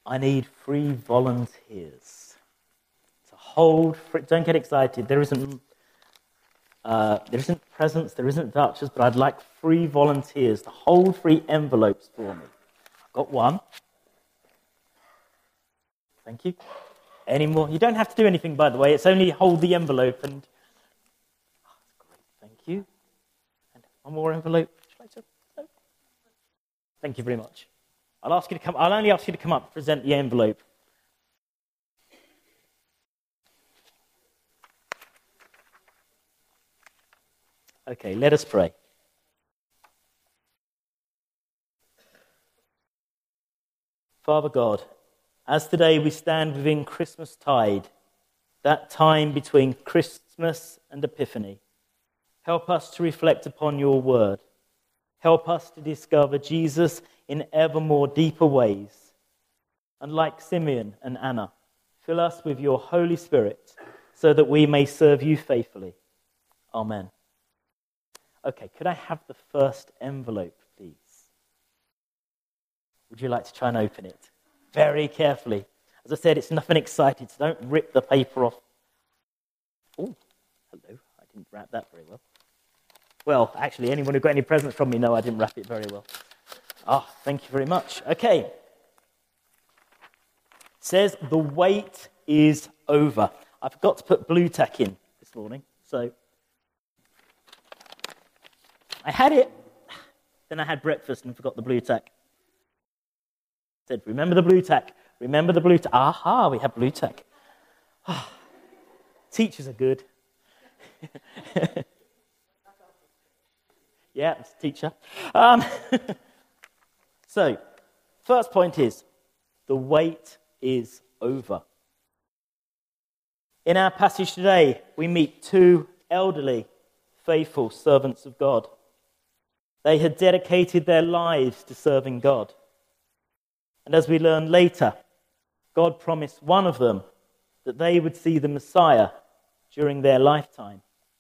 I need 3 volunteers to hold. Don't get excited. There isn't presents, there isn't vouchers, but I'd like 3 volunteers to hold 3 envelopes for me. I've got 1. Thank you. Any more? You don't have to do anything, by the way. It's only hold the envelope and... Oh, that's great. Thank you. And 1 more envelope. No? Thank you very much. I'll only ask you to come up and present the envelope. Okay, let us pray. Father God, as today we stand within Christmas tide, that time between Christmas and Epiphany, help us to reflect upon your word. Help us to discover Jesus in ever more deeper ways. And like Simeon and Anna, fill us with your Holy Spirit so that we may serve you faithfully. Amen. Okay, could I have the first envelope, please? Would you like to try and open it? Very carefully. As I said, it's nothing exciting, so don't rip the paper off. Oh, hello. I didn't wrap that very well. Well, actually, anyone who got any presents from me, no, I didn't wrap it very well. Thank you very much. Okay. It says, the wait is over. I forgot to put blue tack in this morning, so I had it. Then I had breakfast and forgot the blue tack. Said, remember the blue tack. Remember the blue tack. Aha, we have blue tack. Teachers are good. Yeah, it's a teacher. So, first point is, the wait is over. In our passage today, we meet 2 elderly, faithful servants of God. They had dedicated their lives to serving God. And as we learn later, God promised one of them that they would see the Messiah during their lifetime.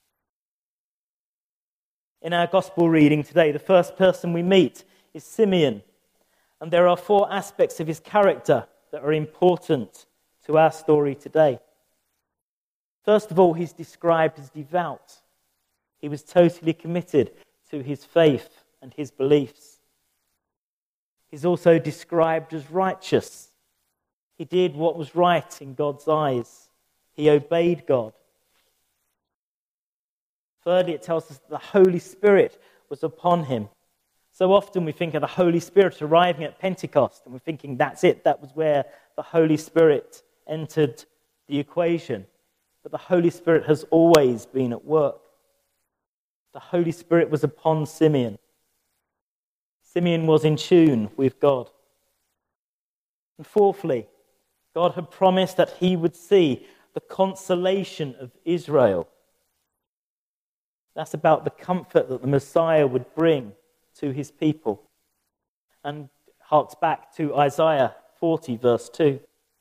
In our gospel reading today, the first person we meet is Simeon. And there are 4 aspects of his character that are important to our story today. First of all, he's described as devout. He was totally committed to his faith and his beliefs. He's also described as righteous. He did what was right in God's eyes. He obeyed God. Thirdly, it tells us that the Holy Spirit was upon him. So often we think of the Holy Spirit arriving at Pentecost, and we're thinking that's it, that was where the Holy Spirit entered the equation. But the Holy Spirit has always been at work. The Holy Spirit was upon Simeon. Simeon was in tune with God. And fourthly, God had promised that he would see the consolation of Israel. That's about the comfort that the Messiah would bring to his people. And harks back to Isaiah 40, verse 2.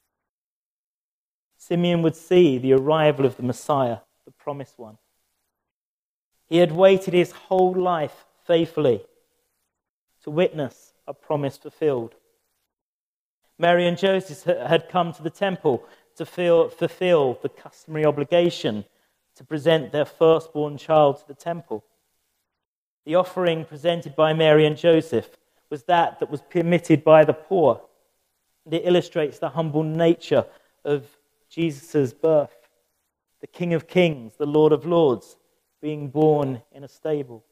Simeon would see the arrival of the Messiah, the promised one. He had waited his whole life faithfully to witness a promise fulfilled. Mary and Joseph had come to the temple to fulfill the customary obligation to present their firstborn child to the temple. The offering presented by Mary and Joseph was that was permitted by the poor. And it illustrates the humble nature of Jesus' birth, the King of Kings, the Lord of Lords, being born in a stable.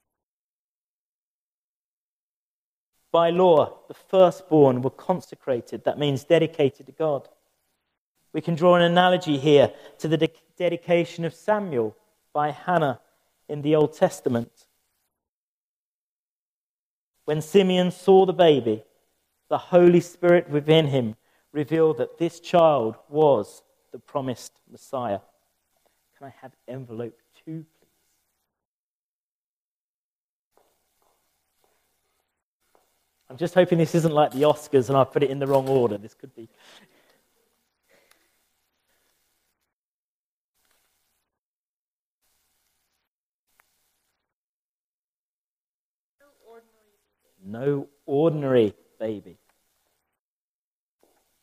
By law, the firstborn were consecrated. That means dedicated to God. We can draw an analogy here to the dedication of Samuel by Hannah in the Old Testament. When Simeon saw the baby, the Holy Spirit within him revealed that this child was the promised Messiah. Can I have envelope 2, please? I'm just hoping this isn't like the Oscars and I put it in the wrong order. This could be. No ordinary baby.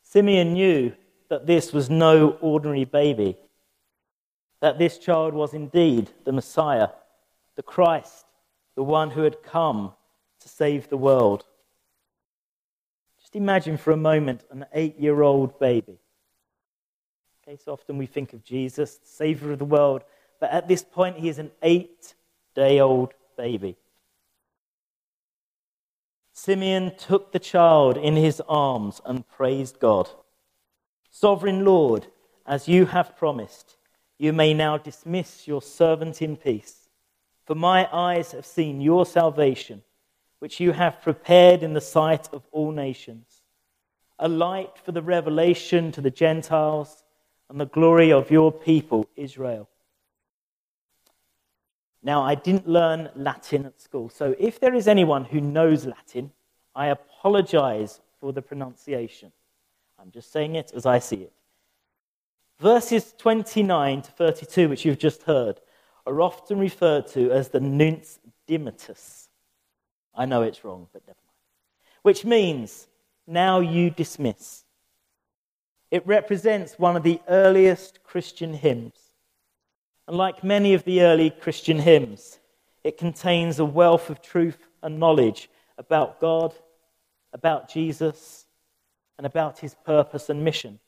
Simeon knew that this was no ordinary baby, that this child was indeed the Messiah, the Christ, the one who had come to save the world. Just imagine for a moment an 8-year-old baby. Okay, so often we think of Jesus, the Savior of the world, but at this point he is an 8-day-old baby. Simeon took the child in his arms and praised God. Sovereign Lord, as you have promised, you may now dismiss your servant in peace. For my eyes have seen your salvation, which you have prepared in the sight of all nations, a light for the revelation to the Gentiles and the glory of your people, Israel. Now, I didn't learn Latin at school, so if there is anyone who knows Latin, I apologize for the pronunciation. I'm just saying it as I see it. Verses 29 to 32, which you've just heard, are often referred to as the Nunc Dimittis. I know it's wrong, but never mind. Which means, now you dismiss. It represents one of the earliest Christian hymns. And like many of the early Christian hymns, it contains a wealth of truth and knowledge about God, about Jesus, and about his purpose and mission.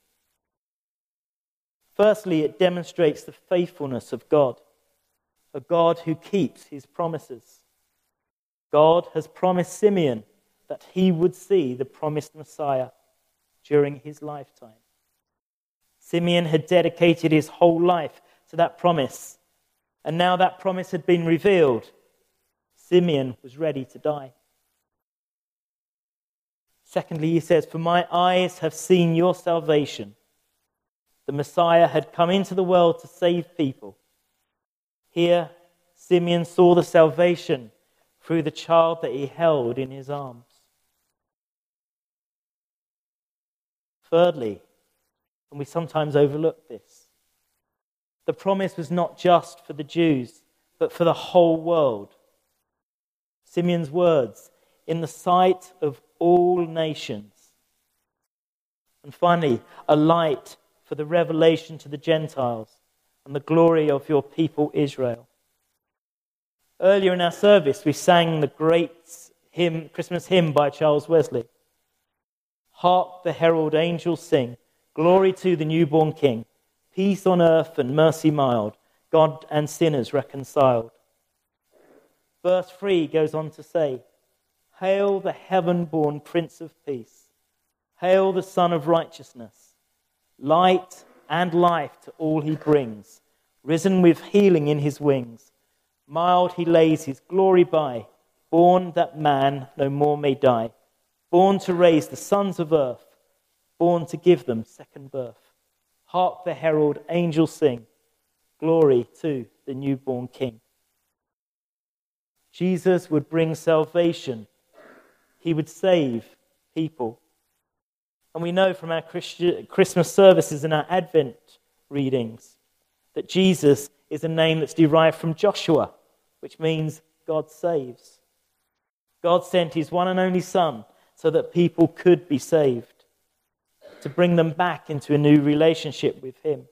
Firstly, it demonstrates the faithfulness of God, a God who keeps his promises. God has promised Simeon that he would see the promised Messiah during his lifetime. Simeon had dedicated his whole life to that promise, and now that promise had been revealed. Simeon was ready to die. Secondly, he says, for my eyes have seen your salvation. The Messiah had come into the world to save people. Here, Simeon saw the salvation through the child that he held in his arms. Thirdly, and we sometimes overlook this, the promise was not just for the Jews, but for the whole world. Simeon's words, in the sight of all nations. And finally, a light for the revelation to the Gentiles and the glory of your people Israel. Earlier in our service, we sang the great Christmas hymn by Charles Wesley. Hark the herald angels sing, glory to the newborn King, peace on earth and mercy mild, God and sinners reconciled. Verse 3 goes on to say, hail the heaven-born Prince of Peace, hail the Son of Righteousness, light and life to all he brings, risen with healing in his wings, mild he lays his glory by, born that man no more may die, born to raise the sons of earth, born to give them second birth. Hark the herald angels sing, glory to the newborn King. Jesus would bring salvation. He would save people. And we know from our Christmas services and our Advent readings that Jesus is a name that's derived from Joshua, which means God saves. God sent his one and only Son so that people could be saved, to bring them back into a new relationship with him.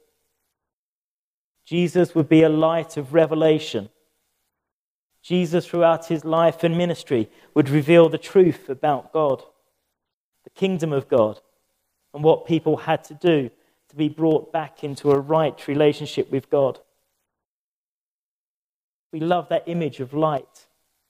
Jesus would be a light of revelation. Jesus, throughout his life and ministry, would reveal the truth about God, the kingdom of God, and what people had to do to be brought back into a right relationship with God. We love that image of light.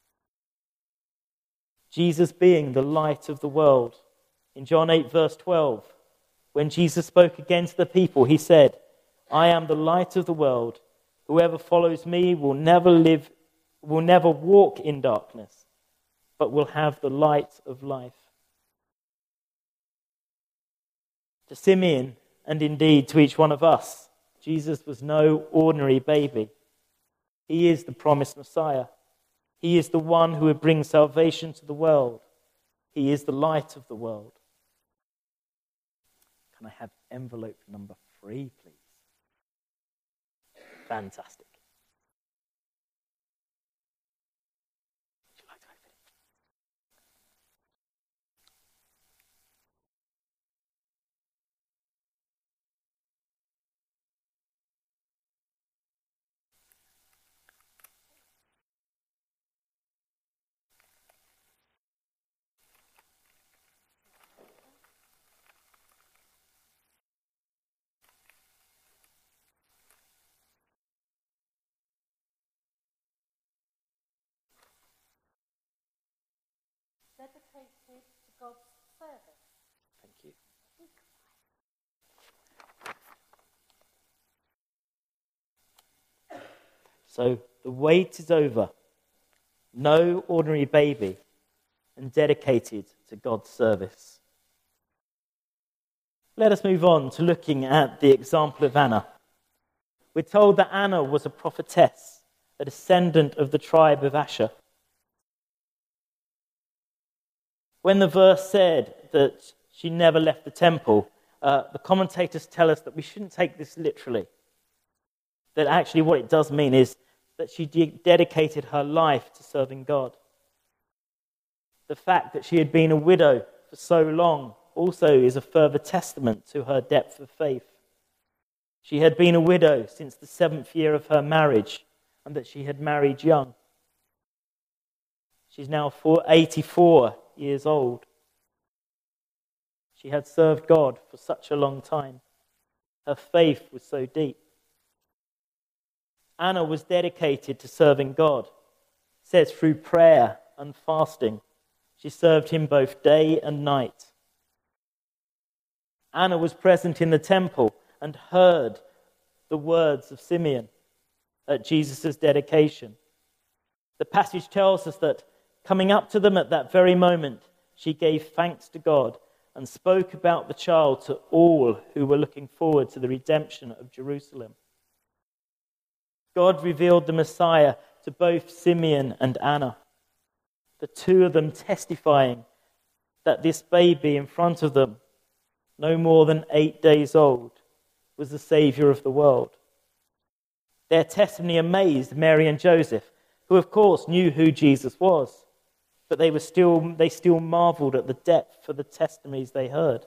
Jesus being the light of the world. In John 8, verse 12, when Jesus spoke again to the people, he said, I am the light of the world. Whoever follows me will never walk in darkness, but will have the light of life. To Simeon, and indeed to each one of us, Jesus was no ordinary baby. He is the promised Messiah. He is the one who would bring salvation to the world. He is the light of the world. Can I have envelope number 3, please? Fantastic. dedicated to God's service. Thank you. So the wait is over. No ordinary baby, and dedicated to God's service. Let us move on to looking at the example of Anna. We're told that Anna was a prophetess, a descendant of the tribe of Asher. When the verse said that she never left the temple, the commentators tell us that we shouldn't take this literally. That actually what it does mean is that she dedicated her life to serving God. The fact that she had been a widow for so long also is a further testament to her depth of faith. She had been a widow since the 7th year of her marriage, and that she had married young. She's now 84 years old. She had served God for such a long time. Her faith was so deep. Anna was dedicated to serving God. It says through prayer and fasting, she served him both day and night. Anna was present in the temple and heard the words of Simeon at Jesus' dedication. The passage tells us that coming up to them at that very moment, she gave thanks to God and spoke about the child to all who were looking forward to the redemption of Jerusalem. God revealed the Messiah to both Simeon and Anna, the two of them testifying that this baby in front of them, no more than 8 days old, was the Saviour of the world. Their testimony amazed Mary and Joseph, who of course knew who Jesus was, but they still marveled at the depth of the testimonies they heard.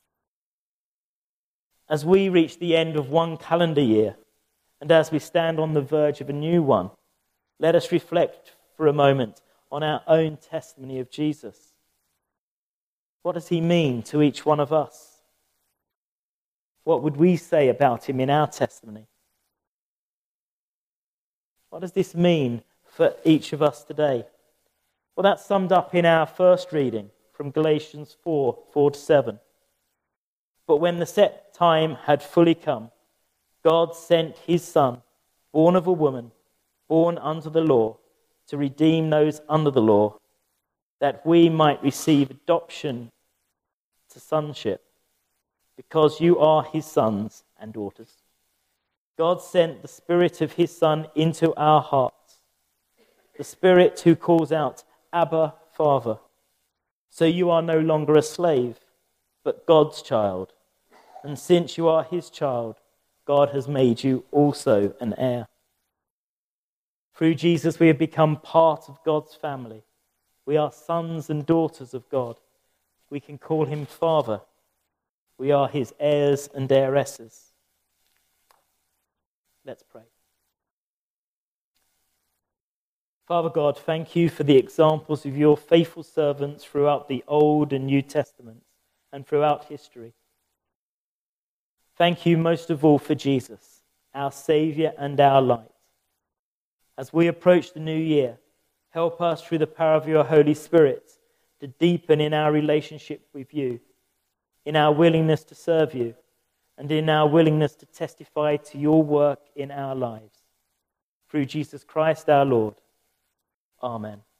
As we reach the end of one calendar year, and as we stand on the verge of a new one, let us reflect for a moment on our own testimony of Jesus. What does he mean to each one of us? What would we say about him in our testimony? What does this mean for each of us today? Well, that's summed up in our first reading from Galatians 4:4-7. But when the set time had fully come, God sent his Son, born of a woman, born under the law, to redeem those under the law, that we might receive adoption to sonship, because you are his sons and daughters. God sent the Spirit of his Son into our hearts, the Spirit who calls out, Abba, Father. So you are no longer a slave, but God's child. And since you are his child, God has made you also an heir. Through Jesus, we have become part of God's family. We are sons and daughters of God. We can call him Father. We are his heirs and heiresses. Let's pray. Father God, thank you for the examples of your faithful servants throughout the Old and New Testaments and throughout history. Thank you most of all for Jesus, our Saviour and our light. As we approach the new year, help us through the power of your Holy Spirit to deepen in our relationship with you, in our willingness to serve you, and in our willingness to testify to your work in our lives. Through Jesus Christ our Lord. Amen.